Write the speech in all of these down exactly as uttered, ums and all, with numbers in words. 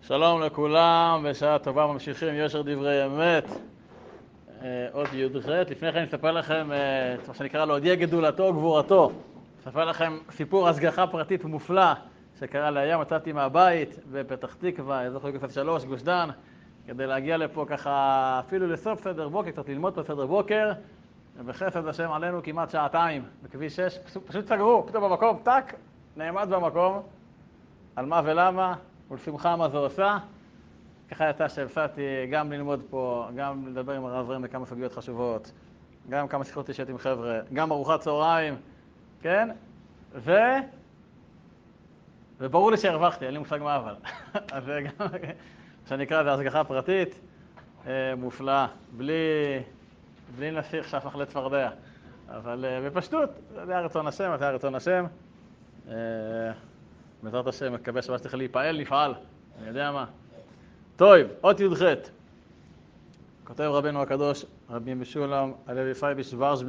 שלום לכולם, בשעה טובה ממשיכים יושר דברי אמת, עוד י"ח. לפני כן נספר לכם את מה שנקרא להודיע גדולתו גבורתו. נספר לכם סיפור השגחה פרטית מופלא שקרה לי היום. מצאתי מהבית בפתח תקווה, אזור חלק אפס שלוש, גוש דן, כדי להגיע לפה ככה אפילו לסוף סדר בוקר, קצת ללמוד פה סדר בוקר, ובחסד השם עלינו כמעט שעתיים בכביש שש, פשוט, פשוט סגרו, פתאום במקום, טק, נעמד במקום, על מה ולמה, ולשמחה מה זה עושה. ככה יצא שהפסעתי גם ללמוד פה, גם לדבר עם הרב בכמה סוגיות חשובות, גם כמה שיחות אישיות עם חבר'ה, גם ארוחת צהריים, כן? ו... וברור לי שהרווחתי, אין לי מושג מה אבל. אז זה גם, שנקרא, זה השגחה פרטית, מופלאה, בלי, בלי נסיך שהפך לצפרדע. אבל בפשטות, זה היה רצון השם, זה היה רצון השם. בעזרת השם, מקווה שמה שצריך להיפעל, נפעל, אני יודע מה. טוב, עוד י"ח. כותב רבנו הקדוש, רבי משולם הלוי פייביש ורש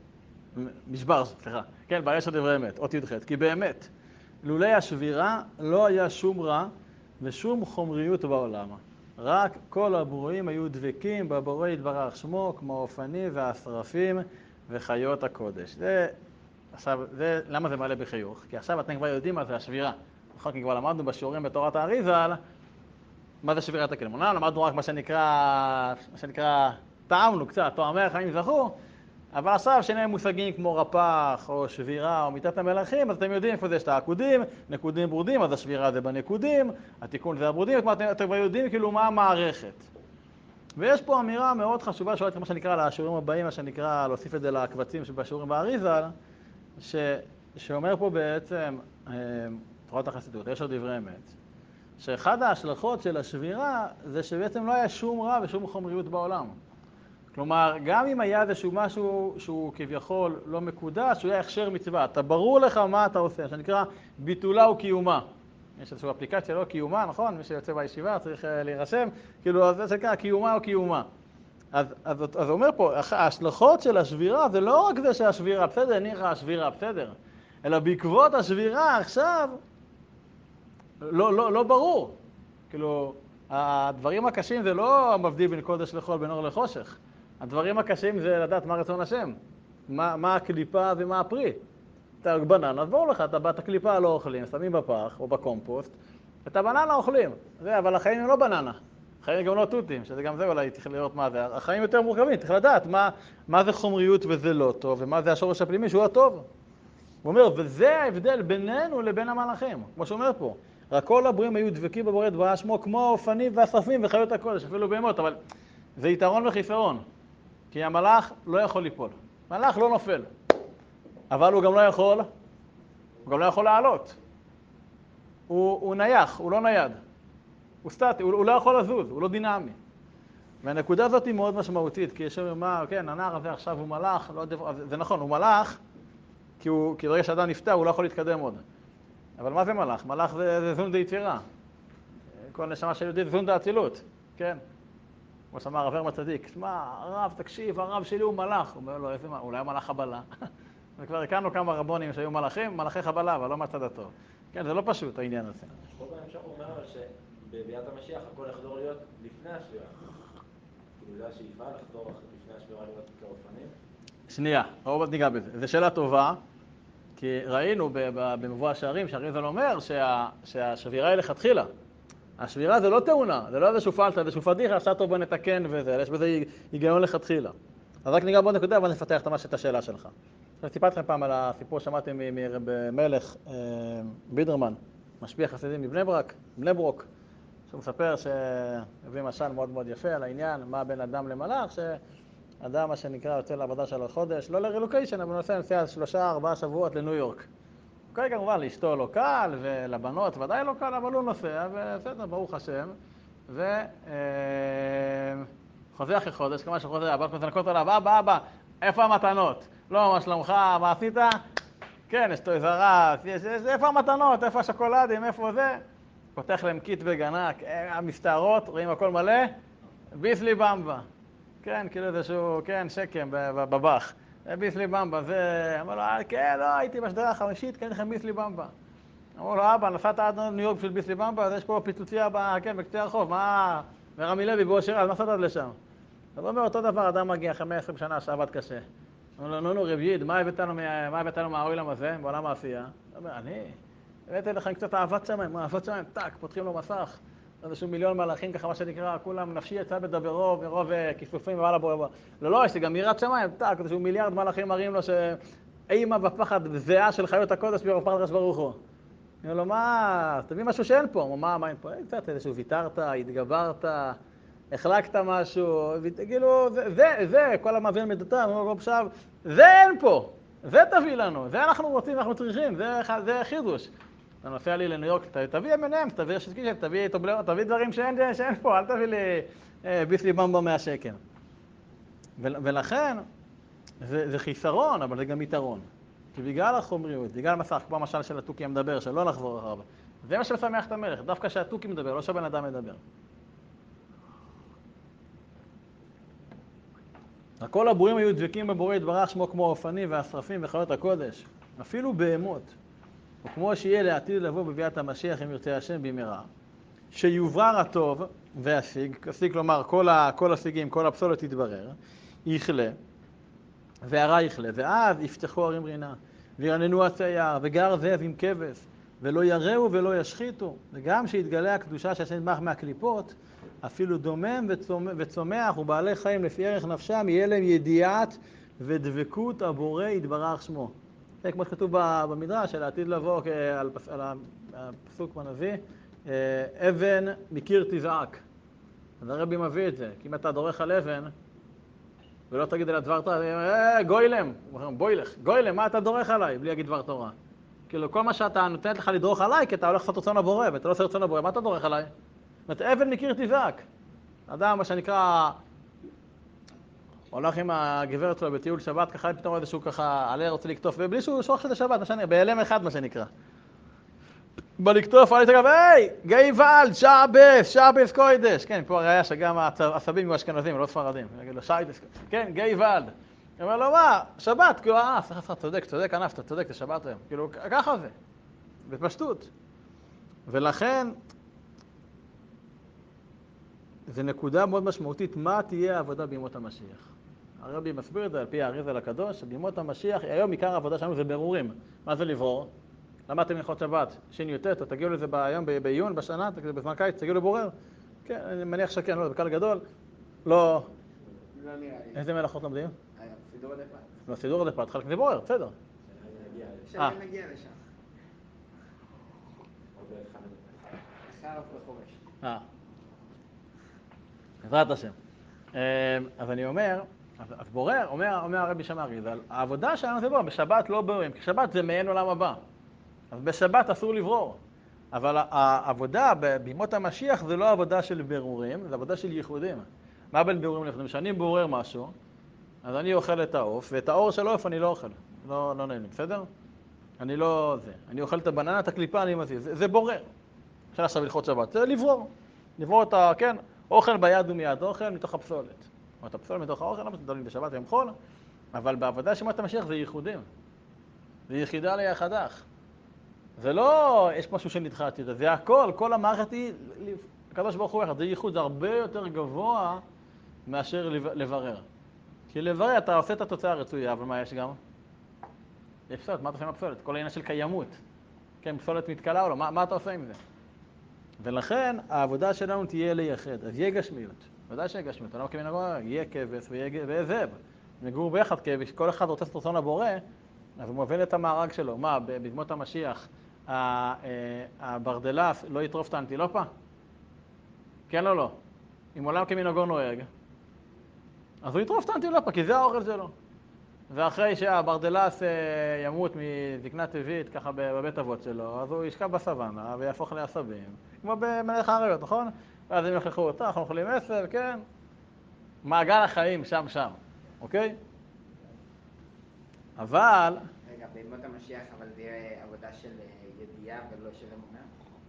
משברש, סליחה. כן, בעיה של דברי אמת, עוד י"ח. כי באמת, לולי השבירה לא היה שום רע ושום חומריות בעולם. רק כל הברואים היו דבקים בבורא יתברך שמו, כמו האופנים והשרפים וחיות הקודש. זה, עכשיו, זה, למה זה מעלה בחיוך? כי עכשיו אתם כבר יודעים מה זה השבירה. נכון, כי כבר למדנו בשיעורים בתורת האריז"ל, מה זה שבירת הכלים. אומנם למדנו רק מה שנקרא, מה שנקרא, טעמנו קצת, טועמי החיים זכו, אבל עכשיו שני מושגים כמו רפ"ח או שבירה או מיתת המלאכים, אז אתם יודעים איפה זה, יש את העקודים, נקודים ברודים, אז השבירה זה בנקודים, התיקון זה הברודים, זאת אומרת, אתם כבר יודעים כאילו מה המערכת. ויש פה אמירה מאוד חשובה, שאולי מה שנקרא לשיעורים הבאים, מה שנקרא להוסיף את זה לקבצים שבשיעורים באריז"ל, ש... שאומר פה בעצם, תורת החסידות, יש עוד דברי אמת, שאחד ההשלכות של השבירה זה שבעצם לא היה שום רע ושום חומריות בעולם. כלומר, גם אם היה איזשהו משהו שהוא כביכול לא מקודש, הוא היה הכשר מצווה. אתה ברור לך מה אתה עושה, שנקרא ביטולה וקיומה. יש איזושהי אפליקציה, לא קיומה, נכון? מי שיוצא בישיבה צריך להירשם, כאילו זה שנקרא קיומה או קיומה. אז, אז, אז הוא אומר פה, ההשלכות של השבירה זה לא רק זה שהשבירה, בסדר, ניחא השבירה, בסדר, אלא בעקבות השבירה עכשיו, לא, לא, לא ברור. כאילו, הדברים הקשים זה לא מבדיל בין קודש לחול, בין אור לחושך. הדברים הקשים זה לדעת מה רצון השם, מה, מה הקליפה ומה הפרי. אתה בננה, אז ברור לך, אתה, את הקליפה לא אוכלים, שמים בפח או בקומפוסט, את הבננה אוכלים. זה, אבל החיים הם לא בננה. החיים גם לא תותים, שזה גם זה אולי צריך לראות מה זה. החיים יותר מורכבים, צריך לדעת מה, מה זה חומריות וזה לא טוב, ומה זה השורש הפנימי שהוא הטוב. הוא אומר, וזה ההבדל בינינו לבין המלאכים, כמו שהוא אומר פה. רק כל הברואים היו דבקים בבורא יתברך שמו, כמו האופנים והשרפים וחיות הקודש, אפילו בהמות, אבל זה יתרון וחיסרון. כי המלאך לא יכול ליפול. מלאך לא נופל. אבל הוא גם לא יכול, הוא גם לא יכול לעלות. הוא, הוא נייח, הוא לא נייד. הוא סטטי, הוא, הוא לא יכול לזוז, הוא לא דינמי. והנקודה הזאת היא מאוד משמעותית, כי יש שם מה, כן, הנער הזה עכשיו הוא מלאך, לא, זה נכון, הוא מלאך, כי, הוא, כי ברגע שאדם נפטר הוא לא יכול להתקדם עוד. אבל מה זה מלאך? מלאך זה, זה זון דה יצירה. כל נשמה של יהודית זון דה אצילות, כן? כמו שאמר הרב הרמה צדיק, מה, הרב, תקשיב, הרב שלי הוא מלאך. הוא אומר לו, איזה מה? אולי הוא מלאך חבלה. וכבר הכרנו כמה רבונים שהיו מלאכים, מלאכי חבלה, אבל לא מהצד הטוב. כן, זה לא פשוט העניין הזה. כל פעם אפשר אומר אבל שבביאת המשיח הכל יחזור להיות לפני השבירה. כאילו זה השאיפה לחזור לפני השבירה להיות כאופנים? שנייה, עוד ניגע בזה. זו שאלה טובה, כי ראינו במבוא השערים, שהאריז"ל אומר שהשבירה היא לכתחילה. השבירה זה לא תאונה, זה לא איזשהו פלטה, איזשהו פדיחה, עכשיו טוב בוא נתקן וזה, יש בזה היגיון לכתחילה. אז רק ניגע בעוד נקודה, אבל נפתח את השאלה שלך. אני סיפרתי לכם פעם על הסיפור שמעתי ממלך בידרמן, משפיע חסידים מבני ברק, בני ברוק, שהוא מספר שהביא משל מאוד מאוד יפה על העניין, מה בין אדם למלאך, שאדם מה שנקרא יוצא לעבודה של החודש, לא לרילוקיישן, אבל נוסע נסיעה שלושה, ארבעה שבועות לניו יורק. אוקיי, כמובן, לאשתו לא קל, ולבנות ודאי לא קל, אבל הוא נוסע, ובסדר, ברוך השם, וחוזר אחרי חודש, כמה שחוזר, הבת מזנקות עליו, אבא, אבא, איפה המתנות? לא, מה שלומך, מה עשית? כן, יש תוי זרה, איפה המתנות, איפה השוקולדים, איפה זה? פותח להם קיט וגנק, המסתערות, רואים הכל מלא, ביסלי במבה. כן, כאילו איזשהו, כן, שקם בבח. ביסלי במבה, זה, אמר לו, כן, לא, הייתי בשדרה החמישית, כן, לכם ביסלי במבה. אמרו לו, אבא, נסעת עד ניו יורק בשביל ביסלי במבה, אז יש פה פיצוציה כן, בקצה הרחוב, מה... ורמי לוי באושר, אז נסעת עד לשם. אז הוא אומר, אותו דבר, אדם מגיע אחרי מאה ועשרים שנה שעבד קשה. אמרו לו, נו, נו, רב יעיד, מה הבאת לנו מהעולם הזה, בעולם העשייה? הוא אומר, אני, הבאתי לכם קצת אהבת שמיים, אהבת שמיים, טק, פותחים לו מסך, איזשהו מיליון מלאכים, ככה מה שנקרא, כולם נפשי יצא בדברו, מרוב כיסופים ובעלה בו. לא, לא, יש לי גם יראת שמיים, טק, איזשהו מיליארד מלאכים מראים לו שאימה בפחד זהה של חיות הקודש ברוב פרדרש ברוך הוא. אומר לו, מה, תביא משהו שאין פה. הוא אומר, מה, מה אין פה? קצת איזשהו ויתרת, התגברת, החלקת משהו, כאילו, זה, זה, זה, כל המעביר מדתה, הוא אומר, עכשיו, זה אין פה, זה תביא לנו, זה אנחנו רוצים, אנחנו צריכים, זה, זה חידוש. אתה נוסע לי לניו יורק, תביא אם אנד אמס, תביא שסקישת, תביא טובלרות, תביא דברים שאין, שאין פה, אל תביא לי אה, ביסלי במבה מהשקל. ולכן, זה, זה חיסרון, אבל זה גם יתרון. כי בגלל החומריות, בגלל המסך, כמו המשל של התוכי המדבר, שלא לחזור אחריו, זה מה שמשמח את המלך, דווקא שהתוכי מדבר, לא שהבן אדם מדבר. כל הבורים היו דבקים בבורא יתברך שמו כמו האופנים והשרפים וחיות הקודש, אפילו בהמות, וכמו שיהיה לעתיד לבוא בביאת המשיח אם ירצה השם במהרה, שיוברר הטוב והשיג, השיג כלומר כל, ה, כל השיגים, כל הפסולת יתברר, יכלה, והרע יכלה, ואז יפתחו ערים רינה, וירננו עצי יער, וגר זאב עם כבש, ולא יראו ולא ישחיתו, וגם שיתגלה הקדושה שהשם יתברך מהקליפות, אפילו דומם וצומח ובעלי חיים לפי ערך נפשם, יהיה להם ידיעת ודבקות הבורא יתברך שמו. זה כמו שכתוב במדרש, של העתיד לבוא, על, על הפסוק בנביא, אבן מקיר תזעק. אז הרבי מביא את זה, כי אם אתה דורך על אבן, ולא תגיד על הדבר תורה, אה, גוילם, בוילך, גוילם, מה אתה דורך עליי? בלי להגיד דבר תורה. כאילו, כל מה שאתה נותנת לך לדרוך עליי, כי אתה הולך לעשות רצון הבורא, ואתה לא עושה רצון הבורא, מה אתה דורך עליי? זאת אומרת, אבן מקיר תזעק. אדם, מה שנקרא, הולך עם הגברת שלו בטיול שבת, ככה פתאום איזשהו ככה עלה רוצה לקטוף, ובלי שהוא שוכח שזה שבת, מה שנקרא, בהלם אחד מה שנקרא. בא לקטוף, עלי תגב, היי, גייבלד, שבס, שבס קוידש. כן, פה הראיה שגם העשבים יהיו אשכנזים, לא ספרדים. יגיד לו, שיידס, כן, גייבלד. הוא אומר לו, מה, שבת, כאילו, אה, סליחה, סליחה, צודק, צודק, ענף, אתה צודק, זה שבת היום. כאילו, ככה זה, בפשטות. ולכן, זו נקודה מאוד משמעותית, מה תהיה העבודה בימות המשיח. הרבי מסביר את זה על פי האריז"ל הקדוש, בימות המשיח, היום עיקר העבודה שלנו זה ברורים. מה זה לברור? למדתם הלכות שבת, שי"ט, או תגיעו לזה ביום, בעיון, בשנה, בזמן קיץ, תגיעו לבורר. כן, אני מניח שכן, לא, זה בקהל גדול. לא... לא נראה לי. איזה מלאכות לומדים? סידור הדפת. לא, סידור הדפת, חלק זה בורר, בסדר. שאני נגיע לשם. אחר בחורש. אה. בעזרת השם. אז אני אומר, אז בורר, אומר, אומר הרבי שם האריז"ל, העבודה שלנו זה בורר, בשבת לא בוררים, כי שבת זה מעין עולם הבא. אז בשבת אסור לברור. אבל העבודה בימות המשיח זה לא עבודה של ברורים, זה עבודה של ייחודים. מה בין ברורים לפני? כשאני בורר משהו, אז אני אוכל את העוף, ואת האור של העוף אני לא אוכל. לא, לא נהנה, בסדר? אני לא זה. אני אוכל את הבננה, את הקליפה, אני מזיז. זה, זה בורר. אפשר עכשיו ללכות שבת. זה לברור. לברור את ה... כן, אוכל ביד ומיד אוכל מתוך הפסולת. או את הפסולת מתוך האוכל, למה שתדלים בשבת ויום חול? אבל בעבודה של בימות המשיח זה ייחודים. זה יחידה ליחדך. זה לא, יש משהו שנדחתי, זה הכל, כל המערכת היא, הקדוש ברוך הוא אחד, זה ייחוד, זה הרבה יותר גבוה מאשר לברר. כי לברר אתה עושה את התוצאה הרצויה, אבל מה יש גם? יש פסולת, מה אתה עושה עם הפסולת? כל העניין של קיימות. כן, פסולת מתקלה או לא, מה, מה אתה עושה עם זה? ולכן העבודה שלנו תהיה לייחד, אז יהיה גשמיות, ודאי שיהיה גשמיות, אני לא כמין הגורר, יהיה כבש ויהיה זאב, נגור ביחד כבש, כל אחד רוצה את רצון הבורא, אז הוא מוביל את המארג שלו. מה, בדמות המשיח, הברדלס לא יטרוף את האנטילופה? כן או לא? אם עולם כמנהגו נוהג, אז הוא יטרוף את האנטילופה, כי זה האוכל שלו. ואחרי שהברדלס ימות מזקנה טבעית, ככה בבית אבות שלו, אז הוא ישכב בסוואנה ויהפוך לעשבים, כמו במלך האריות, נכון? ואז הם יוכחו אותה, אנחנו אוכלים עשב, כן? מעגל החיים שם שם, אוקיי? אבל... רגע, בימות המשיח, אבל זה יהיה עבודה של ידיעה ולא של אמונה?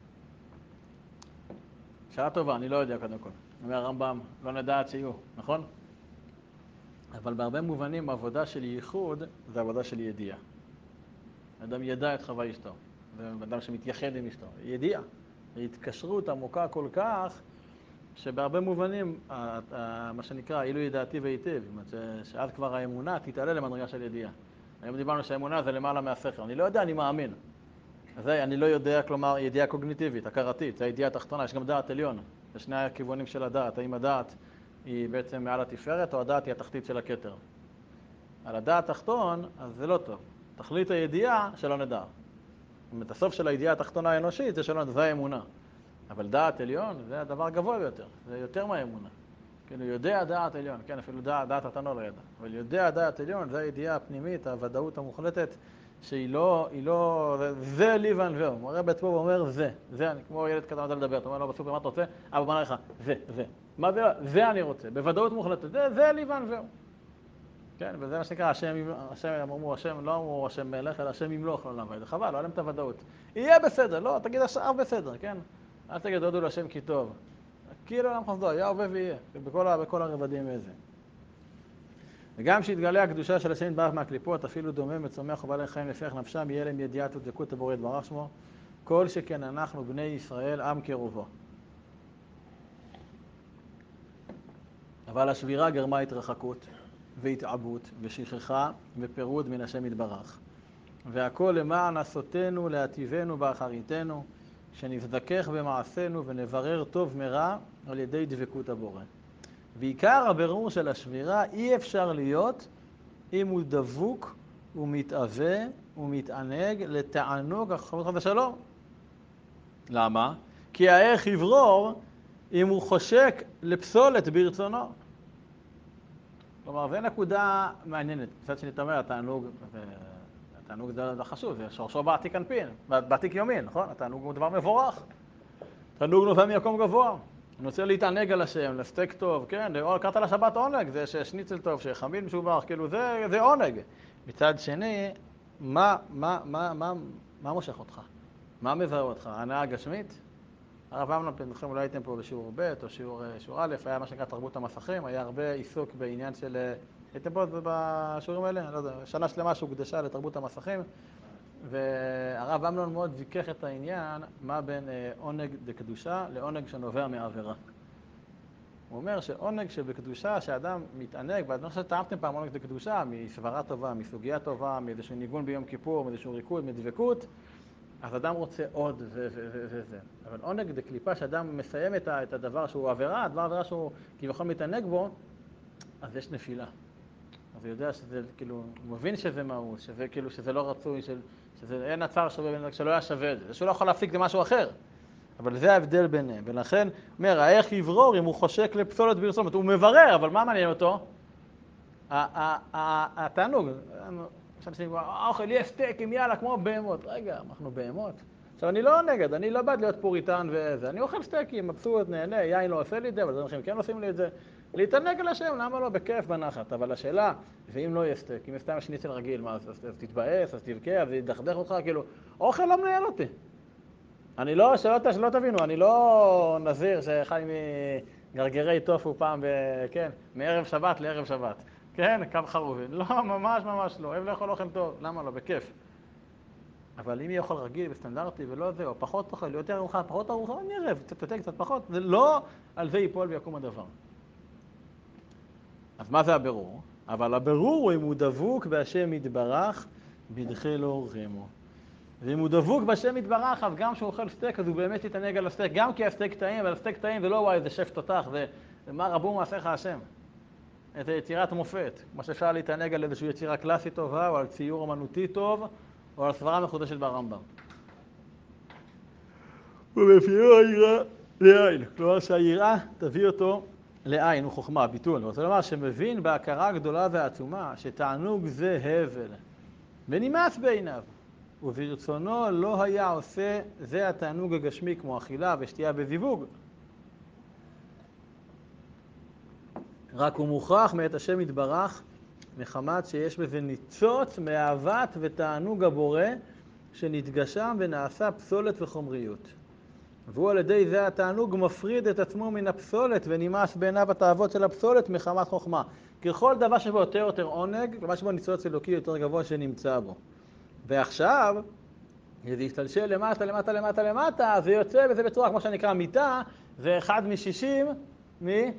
שאלה טובה, אני לא יודע קודם כל. אומר הרמב"ם, לא נדע עד שיהיו, נכון? אבל בהרבה מובנים, עבודה של ייחוד זה עבודה של ידיעה. אדם ידע את חווה אשתו. זה אדם שמתייחד עם אשתו. ידיעה. היא התקשרות עמוקה כל כך, שבהרבה מובנים, מה שנקרא, אילו ידעתי והיטב, שאז כבר האמונה תתעלה למדרגה של ידיעה. היום דיברנו שהאמונה זה למעלה מהשכל. אני לא יודע, אני מאמין. אז אני לא יודע, כלומר, ידיעה קוגניטיבית, הכרתית, זה הידיעה התחתונה, יש גם דעת עליון. זה שני הכיוונים של הדעת. האם הדעת היא בעצם מעל התפארת, או הדעת היא התחתית של הכתר. על הדעת התחתון, אז זה לא טוב. תכלית הידיעה שלא נדע. זאת אומרת, הסוף של הידיעה התחתונה האנושית זה שלא נדע, זה האמונה. אבל דעת עליון זה הדבר גבוה ביותר, זה יותר מהאמונה. כאילו יודע דעת עליון, כן, אפילו דעת, דעת התנו לא ידע. אבל יודע דעת עליון, זה הידיעה הפנימית, הוודאות המוחלטת, שהיא לא, היא לא, זה לי ואנבר. מורה בית פה ואומר זה, זה, אני כמו ילד קטן יודע לדבר, אתה אומר לו בסופר, מה אתה רוצה? אבא בנה לך, זה, זה. מה זה? זה אני רוצה, בוודאות מוחלטת, זה, זה לי ואנבר. כן, וזה מה שנקרא, השם, השם, אמרו, השם, לא אמרו השם מלך, אלא השם ימלוך לעולם ועד. חבל, לא עליהם את הוודאות. יהיה בסדר, לא, תגיד השאר בסדר, כן? אל תגיד הודו להשם כי טוב. כאילו לעם חסדו, היה הווה ויהיה, בכל, בכל הרבדים איזה. וגם שהתגלה הקדושה של השם יתברך מהקליפות, אפילו דומם וצומח ובעלי חיים לפי נפשם, יהיה להם ידיעת ודבקות הבורא יתברך שמו, כל שכן אנחנו בני ישראל עם קרובו. אבל השבירה גרמה התרחקות והתעבות ושכחה ופירוד מן השם יתברך. והכל למען עשותנו להטיבנו באחריתנו, שנזדכך במעשינו ונברר טוב מרע על ידי דבקות הבורא. ועיקר הבירור של השבירה אי אפשר להיות אם הוא דבוק ומתאווה ומתענג לתענוג החברות חד השלום. למה? כי הערך יברור אם הוא חושק לפסולת ברצונו. כלומר, זו נקודה מעניינת. קצת שנתאמר, התענוג, התענוג זה חשוב, זה שורשו בעתיק אנפין, בעתיק יומין, נכון? התענוג הוא דבר מבורך. תענוג נובע ממקום גבוה. אני רוצה להתענג על השם, לסטייק טוב, כן? קראת לשבת עונג, זה ששניצל טוב, שחמין משובח, כאילו זה, זה עונג. מצד שני, מה, מה, מה, מה, מה מושך אותך? מה מזהה אותך? הנאה הגשמית? הרב אמנון, אתם אולי הייתם פה בשיעור ב' או שיעור, שיעור א', היה מה שנקרא תרבות המסכים, היה הרבה עיסוק בעניין של... הייתם פה בשיעורים האלה? לא יודע, שנה שלמה שהוקדשה לתרבות המסכים, והרב אמנון מאוד זיכך את העניין, מה בין עונג דקדושה לעונג שנובע מעבירה. הוא אומר שעונג שבקדושה, שאדם מתענג, ואני חושב שטעמתם פעם עונג דקדושה, מסברה טובה, מסוגיה טובה, מאיזשהו ניגון ביום כיפור, מאיזשהו ריקוד, מדבקות, אז אדם רוצה עוד וזה. אבל עונג דקליפה, שאדם מסיים את הדבר שהוא עבירה, הדבר עבירה שהוא כביכול מתענג בו, אז יש נפילה. אז הוא יודע שזה, כאילו, הוא מבין שזה מהו, שזה כאילו, שזה לא רצוי, שזה אין הצער שווה, שלא היה שווה את זה. זה שהוא לא יכול להפסיק למשהו אחר. אבל זה ההבדל ביניהם. ולכן, אומר, האיך יברור אם הוא חושק לפסולת ברצונו. הוא מברר, אבל מה מעניין אותו? התענוג. האוכל יהיה סטייקים, יאללה, כמו בהמות. רגע, אנחנו בהמות. עכשיו, אני לא נגד, אני לא בעד להיות פוריטן וזה. אני אוכל סטייקים, מבסוט, נהנה, יין לא עושה לי את זה, אבל זה כן עושים לי את זה. להתענג על השם, למה לא? בכיף, בנחת. אבל השאלה, ואם לא יהיה סטייק, אם סתם שניצל רגיל, מה, אז תתבאס, אז תבכה, אז ידחדך אותך, כאילו, אוכל לא מנהל אותי. אני לא, שלא, שלא תבינו, אני לא נזיר שחי מגרגרי טופו פעם, כן, מערב שבת לערב שבת. כן, קו חרובי. לא, ממש ממש לא. אוהב לאכול אוכל טוב. למה לא? בכיף. אבל אם יהיה אוכל רגיל וסטנדרטי ולא זה, או פחות אוכל, יותר ארוחה, פחות ארוחה, אני ערב, קצת יותר, קצת פחות. זה לא על זה ייפול ויקום הדבר. אז מה זה הבירור? אבל הבירור הוא אם הוא דבוק בהשם יתברך, בדחי לו רמו. ואם הוא דבוק בהשם יתברך, אז גם כשהוא אוכל סטייק, אז הוא באמת יתענג על הסטייק, גם כי הסטייק טעים, אבל הסטייק טעים ולא וואי, זה שף תותח, זה מה רבו מעשיך השם. איזו יצירת מופת, כמו שאפשר להתענג על איזושהי יצירה קלאסית טובה, או על ציור אמנותי טוב, או על סברה מחודשת ברמב"ם. ובאפיינו היראה לעין, כלומר שהיראה תביא אותו לעין, הוא חוכמה, ביטול. אני רוצה לומר שמבין בהכרה הגדולה והעצומה, שתענוג זה הבל, ונמאס בעיניו, וברצונו לא היה עושה זה התענוג הגשמי כמו אכילה ושתייה בזיווג, רק הוא מוכרח מאת השם יתברך, מחמת שיש בזה ניצוץ מאהבת ותענוג הבורא, שנתגשם ונעשה פסולת וחומריות. והוא על ידי זה התענוג מפריד את עצמו מן הפסולת, ונמאס בעיניו התאוות של הפסולת מחמת חוכמה. ככל דבר שבו יותר יותר עונג, דבר שבו ניצוץ אלוקי יותר גבוה שנמצא בו. ועכשיו, זה ישתלשל למטה, למטה, למטה, למטה, זה יוצא וזה בצורה כמו שנקרא מיטה, זה אחד משישים, מי?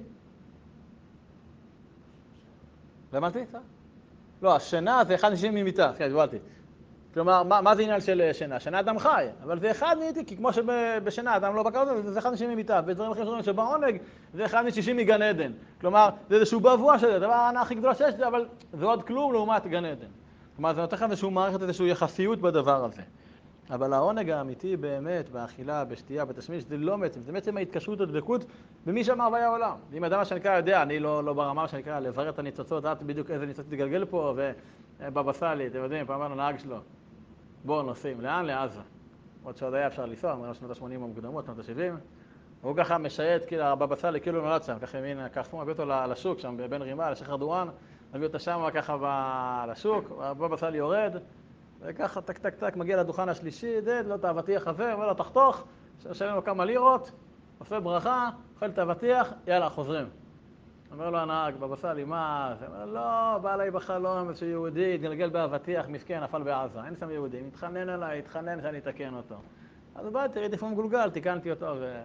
למדתי? לא, השינה זה אחד משישים ממיטה, כן, גבלתי. כלומר, מה, מה זה עניין של שינה? שינה אדם חי, אבל זה אחד מאיתי, כי כמו שבשינה אדם לא בקר, זה אחד משישים ממיטה, ודברים אחרים שאומרים שבעונג זה אחד משישים מגן עדן. כלומר, זה איזשהו בבוע שזה, הדבר הענה הכי גדול שיש, אבל זה עוד כלום לעומת גן עדן. כלומר, זה נותן לך איזשהו מערכת, איזשהו יחסיות בדבר הזה. אבל העונג האמיתי באמת, באכילה, בשתייה, בתשמיש, זה לא מעצם, זה מעצם ההתקשרות, הדבקות, במי שאמר והיה העולם. אם אדם מה שנקרא יודע, אני לא, לא ברמה שנקרא לברר את הניצוצות, את בדיוק איזה ניצוצות תגלגל פה, ובבא סאלי, אתם יודעים, פעם אמרנו נהג שלו, בואו נוסעים, לאן? לעזה. עוד שעוד היה אפשר לנסוע, אמרנו שנות ה-שמונים המוקדמות, שנות ה-שבעים, והוא ככה משייט, כאילו הבבא סאלי כאילו נולד שם, ככה מין כפו, מביא אותו לשוק שם, בין רימה, לשייח' ארדואן, מביא אותו שם ככה לשוק, הבבא סאלי יורד, וככה טק טק טק מגיע לדוכן השלישי, דד, לא את האבטיח הזה, אומר לו תחתוך, שלם לו כמה לירות, עושה ברכה, אוכל את האבטיח, יאללה, חוזרים. אומר לו הנהג, בבא סאלי, מה? הוא אומר, לא, בא אליי בחלום איזשהו יהודי, התגלגל באבטיח, מסכן, נפל בעזה, אין שם יהודי, מתחנן אליי, התחנן שאני אתקן אותו. אז באתי, ראיתי איפה מגולגל, תיקנתי אותו, ו...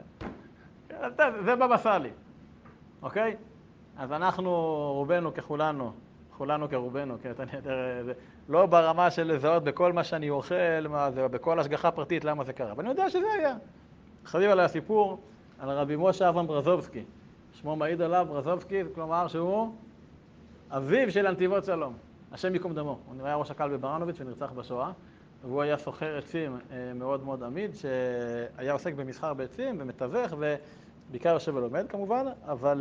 זה בבא סאלי, אוקיי? אז אנחנו, רובנו ככולנו, כולנו כרובנו, לא ברמה של לזהות בכל מה שאני אוכל, מה זה, בכל השגחה פרטית, למה זה קרה. אבל אני יודע שזה היה. חביב עליי הסיפור על רבי משה אברהם ברזובסקי. שמו מעיד עליו, ברזובסקי, כלומר שהוא אביו של הנתיבות שלום. השם יקום דמו. הוא היה ראש הקהל בברנוביץ' ונרצח בשואה. והוא היה סוחר עצים מאוד מאוד עמיד, שהיה עוסק במסחר בעצים ומתווך, ובעיקר יושב ולומד כמובן, אבל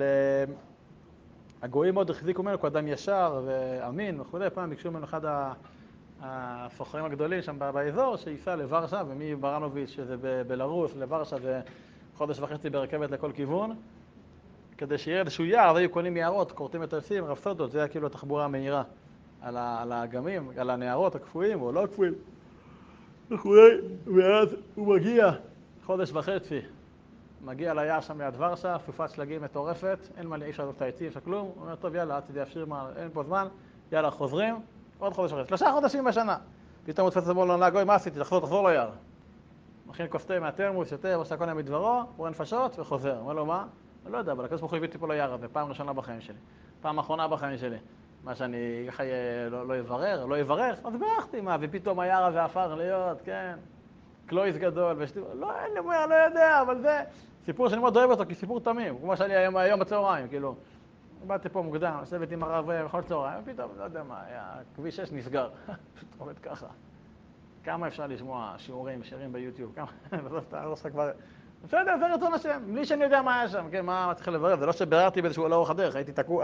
הגויים מאוד החזיקו ממנו כאדם ישר ואמין וכו'. פעם ביקשו ממנו אחד הסוחרים הגדולים שם באזור, שייסע לוורשה, ומברנוביץ' שזה בבלרוס, לוורשה זה חודש וחצי ברכבת לכל כיוון, כדי שיהיה איזשהו יער, והיו קונים יערות, קורטים את העצים, רפסודות, זה היה כאילו התחבורה המהירה על האגמים, על הנערות הקפואים או לא הקפואים וכולי. ואז הוא מגיע חודש וחצי, מגיע ליער שם ליד ורשה, סופת שלגים מטורפת, אין מה, אי אפשר לעשות את העצים, אפשר כלום. הוא אומר, טוב, יאללה, עד יאפשר מה, אין פה זמן, יאללה, חוזרים, עוד חודש וחצי, שלושה חודשים בשנה. פתאום הוא תפס את המול לנהג, אוי, מה עשיתי? תחזור, תחזור ליער. מכין כוס תה מהתרמוס, שותה, עושה כל יום מדברו, פורה נפשות וחוזר. אומר לו, מה? אני לא יודע, אבל הקדוש ברוך הוא הביא אותי פה ליער הזה, פעם ראשונה בחיים שלי, פעם אחרונה בחיים שלי. מה שאני ככה לא, לא יברר, לא יברך, אז ברחתי, מה, ופתאום היער הזה הפך להיות, כן, קלויס גדול, ושתי... לא, אין לי מויר, לא יודע, אבל זה סיפור שאני מאוד אוהב אותו, כי סיפור תמים, כמו שאני היום, היום בצהריים, כאילו. באתי פה מוקדם, יושבת עם הרב בכל צהריים, ופתאום, לא יודע מה, כביש שש נסגר, פשוט עובד ככה. כמה אפשר לשמוע שיעורים, שירים ביוטיוב, כמה, בסוף אתה לא עושה כבר... בסדר, זה רצון השם, בלי שאני יודע מה היה שם, כן, מה צריך לברר, זה לא שביררתי באיזשהו לאורך הדרך, הייתי תקוע.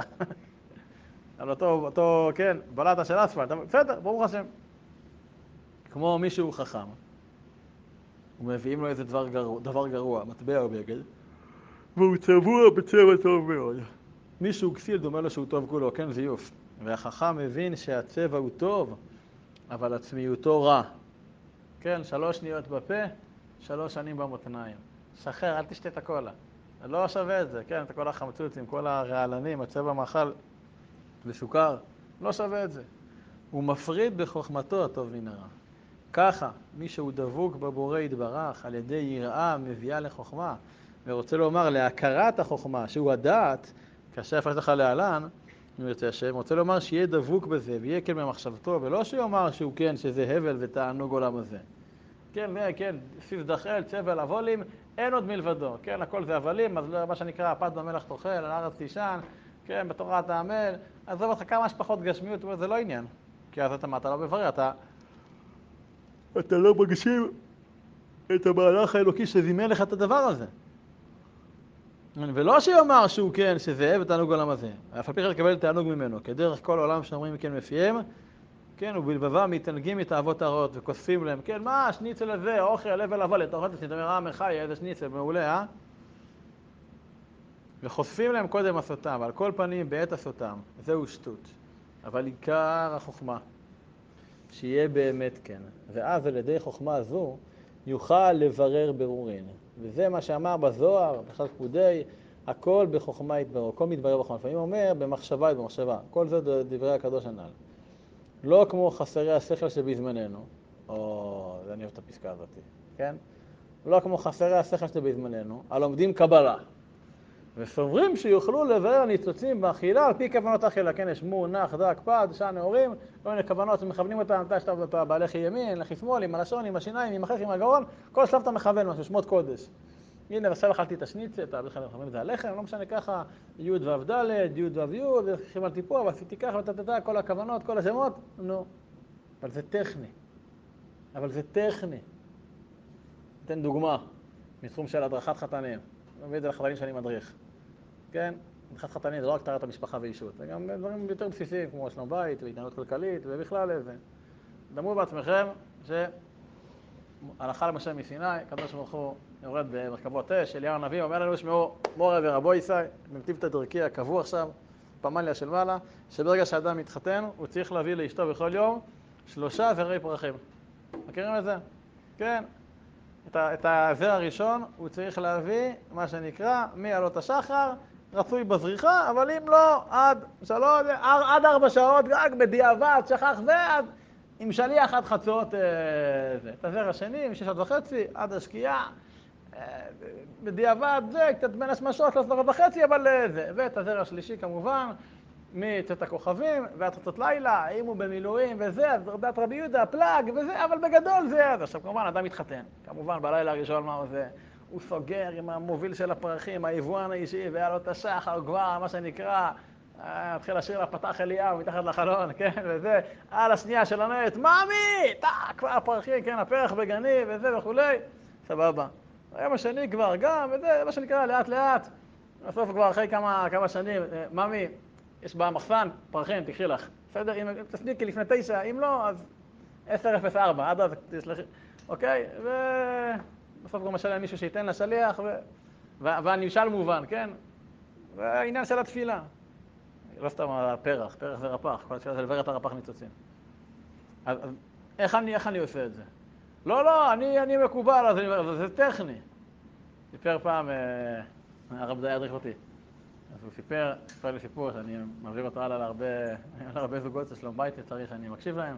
על אותו, אותו, כן, בלטה של אספלט, בסדר, ברוך השם. כמו מישהו חכם, ומביאים לו איזה דבר גרוע, דבר גרוע, מטבע או בגד, והוא צבוע בצבע טוב מאוד. מישהו כסיל דומה לו שהוא טוב כולו, כן, זיוף. והחכם מבין שהצבע הוא טוב, אבל עצמיותו רע. כן, שלוש שניות בפה, שלוש שנים במותניים. שחרר, אל תשתה את הקולה. לא שווה את זה, כן, את כל החמצות עם כל הרעלנים, הצבע מאכל וסוכר, לא שווה את זה. הוא מפריד בחוכמתו הטוב מן הרע. ככה, מי שהוא דבוק בבורא יתברך, על ידי יראה מביאה לחוכמה, ורוצה לומר להכרת החוכמה, שהוא הדעת, כאשר יפרש לך להלן, אם ירצה השם, רוצה לומר שיהיה דבוק בזה, ויהיה כן במחשבתו, ולא שיאמר שהוא כן, שזה הבל ותענוג עולם הזה. כן, כן, סיס דחל, צבל, אבולים, אין עוד מלבדו. כן, הכל זה אבלים, אז מה שנקרא, פת במלח תאכל, על הארץ תישן, כן, בתורה תעמל, אז זה אותך כמה שפחות גשמיות, זה לא עניין. כי אז אתה, אתה לא מברר, אתה, אתה לא מגשים את המהלך האלוקי שזימן לך את הדבר הזה. ולא שיאמר שהוא כן, שזה אהב תענוג עולם הזה. אף על פי כן לקבל תענוג ממנו, כדרך כל העולם שאומרים כן מפיהם, כן, ובלבבם מתענגים את האבות הרעות וכוספים להם, כן, מה, השניצל הזה, אוכל, הבל אבל, אתה אוכל את השניצל, אומר, אה, מחי, איזה שניצל, מעולה, אה? וחושפים להם קודם עשותם, ועל כל פנים בעת עשותם, זהו שטות. אבל עיקר החוכמה, שיהיה באמת כן. ואז על ידי חוכמה זו, יוכל לברר ברורין. וזה מה שאמר בזוהר, בכלל פקודי, הכל בחוכמה יתברר, הכל מתברר בחוכמה. לפעמים אומר, במחשבה היא במחשבה. כל זה דברי הקדוש הנ"ל. לא כמו חסרי השכל שבזמננו, או, אני אוהב את הפסקה הזאת, כן? לא כמו חסרי השכל שבזמננו, הלומדים קבלה. וסוברים שיוכלו לבאר ניצוצים באכילה על פי כוונות אכילה. כן, יש מו, נח, דק, פד, שעה, נעורים, כל מיני כוונות, מכוונים אותם, אתה שאתה אותה בהלכי ימין, לכי שמאל, עם הלשון, עם השיניים, עם החך, עם הגרון, כל שלב אתה מכוון משהו, שמות קודש. הנה, עכשיו אכלתי את השניצל, אתה בכלל מכוונים את זה הלחם, לא משנה ככה, י' ו' ד', י' ו' י', וחימלתי פה, ועשיתי ככה, ותתתה, כל הכוונות, כל השמות, נו. אבל זה טכני. אבל זה טכני. אתן דוגמה, מתחום של הדרכת חתנים. אני מביא את זה לחתנים שאני מדריך. כן? הדרכת חתנים זה לא רק תארת המשפחה ואישות, זה גם דברים יותר בסיסיים, כמו שלום בית והתנהלות כלכלית ובכלל איזה. דמו בעצמכם שהלכה למשה מסיני, הקדוש ברוך הוא יורד במרכבות אש, אליהו הנביא אומר לנו, שמעו מורה ורבו ישי, נמטיב את הדרכי הקבוע עכשיו, פמליה של מעלה, שברגע שאדם מתחתן, הוא צריך להביא לאשתו בכל יום שלושה זרי פרחים. מכירים את זה? כן. את, את הזר הראשון הוא צריך להביא, מה שנקרא, מעלות השחר, רצוי בזריחה, אבל אם לא, עד שלוש, עד ארבע שעות, רק בדיעבד, שכח ועד, עם שליח עד חצות, אה, זה. את הזר השני, משש עד וחצי, עד השקיעה, אה, בדיעבד, זה, קצת בין השמשות, לא סדרות וחצי, אבל אה, זה. ואת הזר השלישי, כמובן, מצאת הכוכבים, ועד חצות לילה, אם הוא במילואים וזה, אז דעת רבי יהודה, פלאג וזה, אבל בגדול זה. עכשיו, כמובן, אדם מתחתן. כמובן, בלילה הראשון, מה הוא זה? הוא סוגר עם המוביל של הפרחים, היבואן האישי, ועלות השחר, כבר, מה שנקרא, התחיל לשיר לה, פתח אליהו מתחת לחלון, כן, וזה, על השנייה של הנט, מאמי, טאק, כבר הפרחים, כן, הפרח בגני, וזה וכולי, סבבה. היום השני כבר גם, וזה, מה שנקרא, לאט לאט, בסוף כבר אחרי כמה, כמה שנים, מאמי, יש בה מחסן, פרחים, תקחי לך. בסדר, אם תסניקי לפני תשע, אם לא, אז עשר אפס ארבע, עד אז תסלחי, אוקיי? ובסוף כבר משל מישהו שייתן לשליח, ו... והנמשל מובן, כן? והעניין של התפילה. לא סתם הפרח, פרח ורפח, כל התפילה זה לברת הרפח ניצוצים. אז איך אני, איך אני עושה את זה? לא, לא, אני, אני מקובל, אז אני אומר, זה טכני. סיפר פעם, הרב דיה הדריך אותי. אז הוא סיפר, סיפר לי סיפור שאני מעביר אותו הלאה להרבה, להרבה זוגות של שלום בית שצריך, אני מקשיב להם,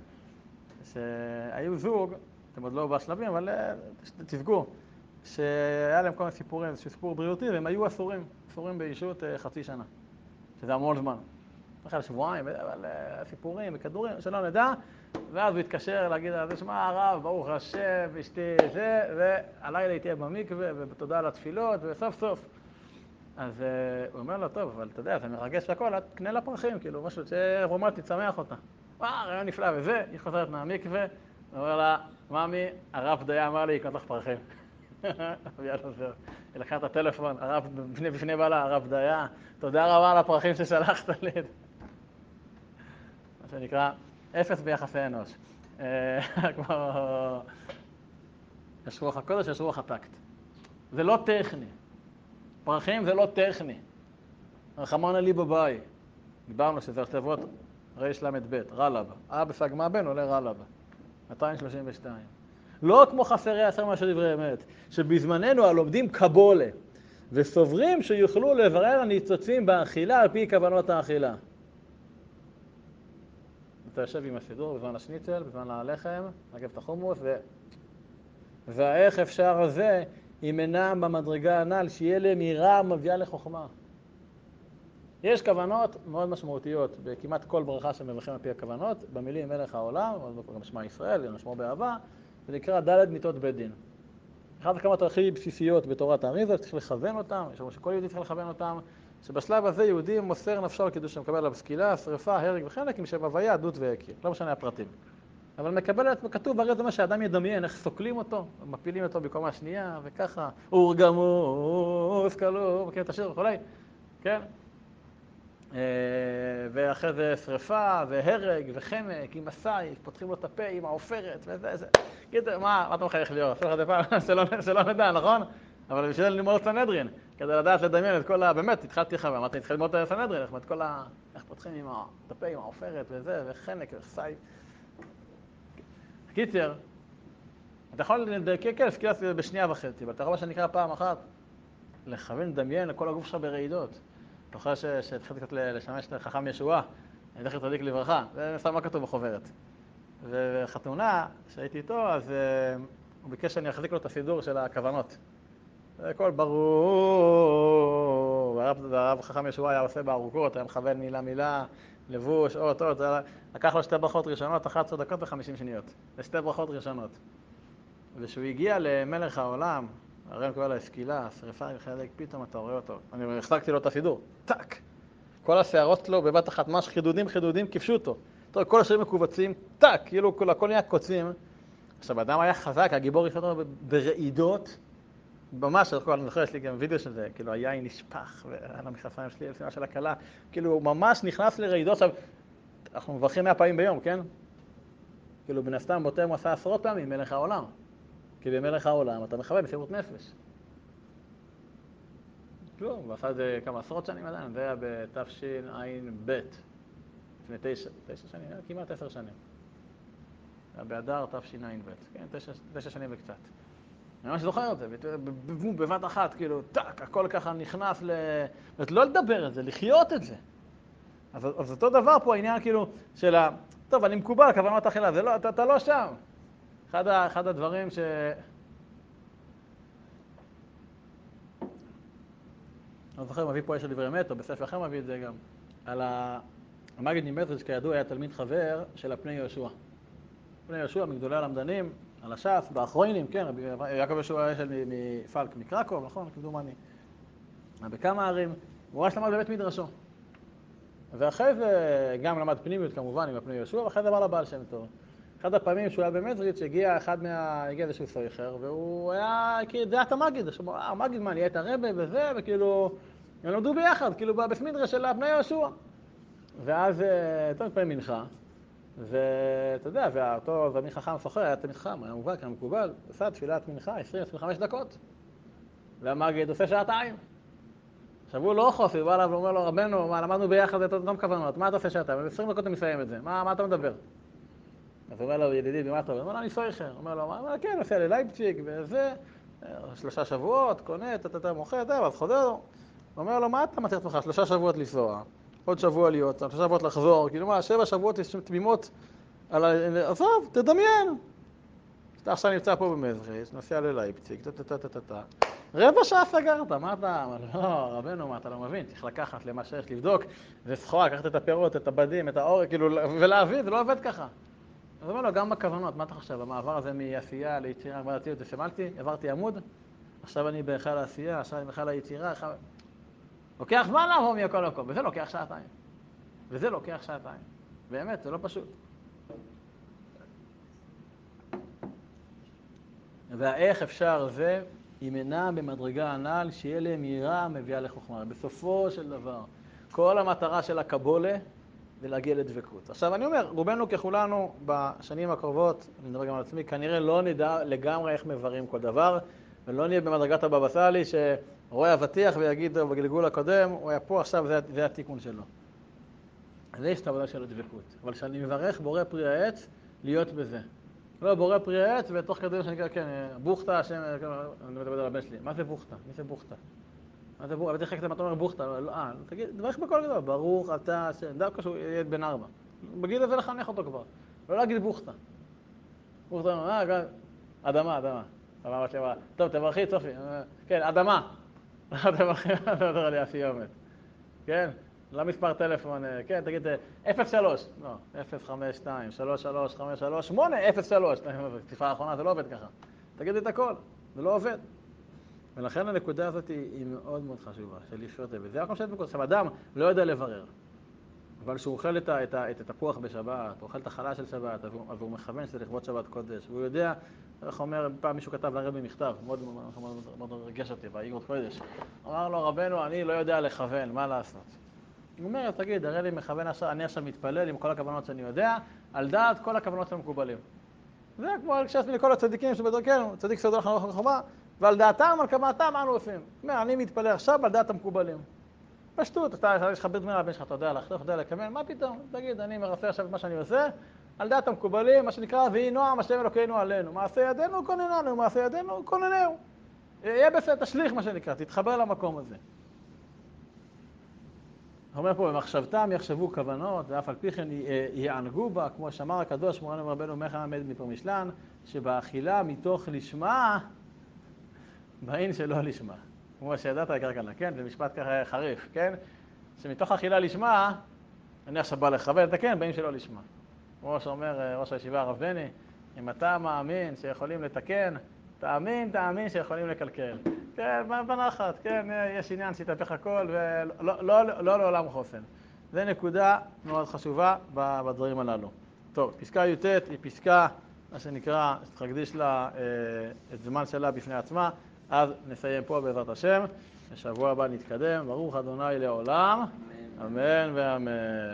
שהיו זוג, אתם עוד לא בשלבים, אבל תפגעו, שהיה להם כל מיני סיפורים, איזשהו סיפור בריאותי, והם היו אסורים, אסורים באישות חצי שנה, שזה המון זמן. בכלל שבועיים, אבל סיפורים וכדורים, שלא נדע, ואז הוא התקשר להגיד, אז שמע הרב, ברוך השם, אשתי זה, והלילה היא תהיה במקווה, ובתודה על התפילות, וסוף סוף. אז uh, הוא אומר לו, טוב, אבל אתה יודע, זה מרגש והכל, את קנה לה פרחים, כאילו, משהו שרומנטי, תשמח אותה. וואה, רעיון נפלא, וזה, היא חוזרת מהמקווה, הוא אומר לה, ממי, הרב דיה אמר לי, יקנות לך פרחים. ויאללה, זהו. היא לקחה את הטלפון, הרב, בפני, בפני בעלה, הרב דיה, תודה רבה על הפרחים ששלחת לי. מה שנקרא, אפס ביחסי אנוש. כמו, יש רוח הקודש, יש רוח הטקט. זה לא טכני. פרחים זה לא טכני. רחמנא ליבא ביי. דיברנו שזה הרתבות ריש למד ב', רלב. אבא סגמה בן עולה רלב. מאתיים שלושים ושתיים. לא כמו חסרי עשר משהו דברי אמת, שבזמננו הלומדים קבולה, וסוברים שיוכלו לברר הניצוצים באכילה על פי כוונות האכילה. אתה יושב עם הסידור בזמן השניצל, בזמן הלחם, נגב את החומוס, ו... והאיך אפשר הזה, אם אינם במדרגה הנ"ל, שיהיה להם יראה מביאה לחוכמה. יש כוונות מאוד משמעותיות, בכמעט כל ברכה שמברכים על פי הכוונות, במילים מלך העולם, גם שמע ישראל, גם שמו באהבה, זה נקרא ד' מיתות בית דין. אחת הכוונות הכי בסיסיות בתורת האריז"ל, צריך לכוון אותם, יש לנו שכל יהודי צריך לכוון אותם, שבשלב הזה יהודי מוסר נפשו על קידוש שמקבל עליו סקילה, שריפה, הרג וחנק, עם שם הוויה, עדות והקיר. לא משנה הפרטים. אבל מקבל את כתוב, הרי זה מה שאדם ידמיין, איך סוקלים אותו, מפילים אותו בקומה שנייה, וככה, אור גמור, סקלו, מכיר את השיר וכולי, כן? ואחרי זה שריפה, והרג, וחנק, עם הסייף, פותחים לו את הפה עם העופרת, וזה, זה. מה, מה אתה מחייך ליאור? עשו לך את זה פעם, שלא נדע, נכון? אבל בשביל ללמוד את סנהדרין, כדי לדעת לדמיין את כל ה... באמת, התחלתי לך, ואמרתי, התחיל ללמוד את סנהדרין, את כל ה... איך פותחים עם הפה, עם העופרת, וזה, וחנק, וסייף. קיצר, אתה יכול לדקקל, סקילה בשנייה וחצי, אבל אתה רואה שנקרא פעם אחת, לכוון, לדמיין לכל הגוף שלך ברעידות. אתה יכול שהתחלתי קצת לשמש את חכם ישועה, אני דרך צדיק לברכה, זה סתם מה כתוב בחוברת. וחתונה, שהייתי איתו, אז הוא ביקש שאני אחזיק לו את הסידור של הכוונות. הכל ברור, והרב חכם ישוע היה עושה בארוכות, היה מכוון מילה מילה, לבוש, אות, אות, לקח לו שתי ברכות ראשונות, אחת עשרה דקות וחמישים שניות. זה שתי ברכות ראשונות. וכשהוא הגיע למלך העולם, הרב קורא לה הסקילה, שריפה עם חלק, פתאום אתה רואה אותו. אני החזקתי לו את הסידור, טק! כל השערות שלו בבת אחת, ממש חידודים חידודים, כיפשו אותו. כל השערים מקובצים, טק! כאילו הכל נהיה קוצים. עכשיו, האדם היה חזק, הגיבור יפת אותו ברעידות, ממש, אני זוכר, יש לי גם וידאו של זה, כאילו היין נשפך, ועל המכספיים שלי, לפני של הקלה, כאילו הוא ממש נכנס לרעידות. עכשיו, אנחנו מברכים מאה פעמים ביום, כן? כאילו, בן הסתם בוטם הוא עשה עשרות פעמים, מלך העולם. כי במלך העולם אתה מכוון מסירות נפש. כלום, הוא עשה את זה כמה עשרות שנים עדיין, זה היה בתשע"ב, לפני תשע, תשע שנים, כמעט עשר שנים. היה באדר תשע"ב, כן, תשע, תשע שנים וקצת. אני ממש זוכר את זה, בבת אחת, כאילו, טק, הכל ככה נכנס ל... לא לדבר את זה, לחיות את זה. אז, אז אותו דבר פה, העניין כאילו של ה... טוב, אני מקובל, כוונות אכילה, זה לא, אתה, אתה לא שם. אחד, ה, אחד הדברים ש... אני זוכר, מביא פה יש דברי אמת, או בספר אחר מביא את זה גם, על ה... המגיד ממזריץ' כידוע היה תלמיד חבר של הפני יהושע. פני יהושע מגדולי הלמדנים, על הש"ס, באחרונים, כן, יעקב יהושע אשל מפלק, מקרקוב, נכון? כמדומני. בכמה ערים, הוא ממש למד בבית מדרשו. ואחרי זה גם למד פנימיות כמובן עם הפני יהושע, ואחרי זה בא לבעל שם טוב. אחד הפעמים שהוא היה במזריץ' הגיע אחד מה... הגיע איזשהו סויכר, והוא היה, כאילו, זה היה את המגיד, המגיד מה, נהיה את הרבה וזה, וכאילו, הם למדו ביחד, כאילו, בבית מדרש של הפני יהושע. ואז, טוב, פעמים מנחה, ואתה יודע, ואותו תלמיד חכם סוחר, היה תלמיד חכם, היה מובן, היה מקובל, עשה תפילת מנחה עשרים עד עשרים וחמש דקות. והמגיד עושה שעתיים. עכשיו הוא לא חוסי, הוא בא אליו ואומר לו, רבנו, מה, למדנו ביחד את אותם כוונות, מה אתה עושה שעתיים? עשרים דקות אני מסיים את זה, מה, מה אתה מדבר? אז הוא אומר לו, ידידי, במה אתה אומר? הוא אומר לו, אני סויכר. הוא אומר לו, מה, כן, עושה ללייפציג, וזה, שלושה שבועות, קונה, תתתה מוכר, אז חוזר לו. הוא אומר לו, מה אתה מצליח לך? שלושה שבועות לנסוע, עוד שבוע להיות, שלושה שבועות לחזור, כאילו מה, שבע שבועות יש תמימות על ה... עזוב, תדמיין. אתה עכשיו נמצא פה במזריץ', נוסע ללייפציג, תתתתתתה. רבע שעה סגרת, מה אתה? לא, רבנו, מה אתה לא מבין? צריך לקחת למה שיש, לבדוק, זה סחורה, לקחת את הפירות, את הבדים, את האור, כאילו, ולהביא, זה לא עובד ככה. אז אומר לו, גם בכוונות, מה אתה חושב? המעבר הזה מעשייה ליצירה, מעשיות, זה שמלתי, עברתי עמוד, עכשיו אני בהיכל העשייה, עכשיו אני בהיכל היצירה, עכשיו... לוקח זמן לעבור מהכל לכל, וזה לוקח שעתיים. וזה לוקח שעתיים. באמת, זה לא פשוט. והאיך אפשר זה, אם אינם במדרגה הנ"ל, שיהיה להם יראה מביאה לחוכמה. בסופו של דבר, כל המטרה של הקבולה, זה להגיע לדבקות. עכשיו אני אומר, רובנו ככולנו בשנים הקרובות, אני מדבר גם על עצמי, כנראה לא נדע לגמרי איך מברים כל דבר, ולא נהיה במדרגת הבבא סאלי שרואה אבטיח ויגיד בגלגול הקודם, הוא היה פה, עכשיו זה, זה התיקון שלו. אז יש את העבודה של הדבקות. אבל כשאני מברך בורא פרי העץ, להיות בזה. לא, בורא פרי העץ, ותוך כדי שנקרא, כן, בוכתה, השם, אני מדבר על הבן שלי. מה זה בוכתה? מי זה בוכתה? מה זה בוכתה? אבל תחק את מה אתה אומר בוכתה? אה, תגיד, דברך בכל גדול, ברוך אתה, השם, דווקא שהוא ילד בן ארבע. בגיל הזה לחנך אותו כבר. לא להגיד בוכתה. בוכתה, אה, אדמה, אדמה. אדמה שלמה. טוב, תברכי, צופי. כן, אדמה. תברכי, אתה מדבר על הסיומת. כן? לא מספר טלפון, כן, תגיד, אפס שלוש. לא, אפס חמש שתיים, שלוש שלוש, חמש שלוש, שמונה, אפס שלוש. בציפה האחרונה זה לא עובד ככה. תגיד את הכל, זה לא עובד. ולכן הנקודה הזאת היא מאוד מאוד חשובה, של לחיות את זה. וזה הכל שאתה בקוד. עכשיו, אדם לא יודע לברר. אבל כשהוא אוכל את, את, את התפוח בשבת, הוא אוכל את החלה של שבת, אז הוא, אז הוא מכוון שזה לכבוד שבת קודש. והוא יודע, איך אומר, פעם מישהו כתב לרבי מכתב, מאוד מאוד, מאוד רגש אותי, באיגרות קודש. אמר לו, רבנו, אני לא יודע לכוון, מה לעשות? הוא אומר, תגיד, הרי לי מכוון עכשיו, אני עכשיו מתפלל עם כל הכוונות שאני יודע, על דעת כל הכוונות המקובלים. זה כמו כשעשמי לכל הצדיקים שבדרכנו, צדיק סעודו לך רחובה, ועל דעתם, על כוונתם, אנו עושים. זאת אומרת, אני מתפלל עכשיו על דעת המקובלים. פשטות, אתה יש לך בית דמי לבן שלך, אתה יודע לחתוך, אתה יודע לכוון, מה פתאום? תגיד, אני מרפא עכשיו את מה שאני עושה, על דעת המקובלים, מה שנקרא, ויהי נועם השם אלוקינו עלינו. מעשה ידינו כונננו, מעשה ידינו כוננהו. יהיה בסדר, תשליך מה שנקרא, תתחבר למקום הזה. אומר פה, במחשבתם יחשבו כוונות, ואף על פי כן יענגו בה, כמו שאמר הקדוש, מורנו ורבנו מלך עמד מפרמישלן, שבאכילה מתוך לשמה, באין שלא לשמה. כמו שידעת העיקר כאן, כן? זה משפט ככה חריף, כן? שמתוך אכילה לשמה, אני עכשיו בא לכוון את הכן, באין שלא לשמה. כמו שאומר ראש הישיבה הרב בני, אם אתה מאמין שיכולים לתקן, תאמין, תאמין שיכולים לקלקל. כן, בנחת, כן, יש עניין שיתהפך הכל, ולא לא, לא, לא לעולם חוסן. זו נקודה מאוד חשובה בדברים הללו. טוב, פסקה י"ט היא פסקה, מה שנקרא, שתקדיש לה אה, את זמן שלה בפני עצמה, אז נסיים פה בעזרת השם, בשבוע הבא נתקדם, ברוך אדוני לעולם, אמן, אמן ואמן.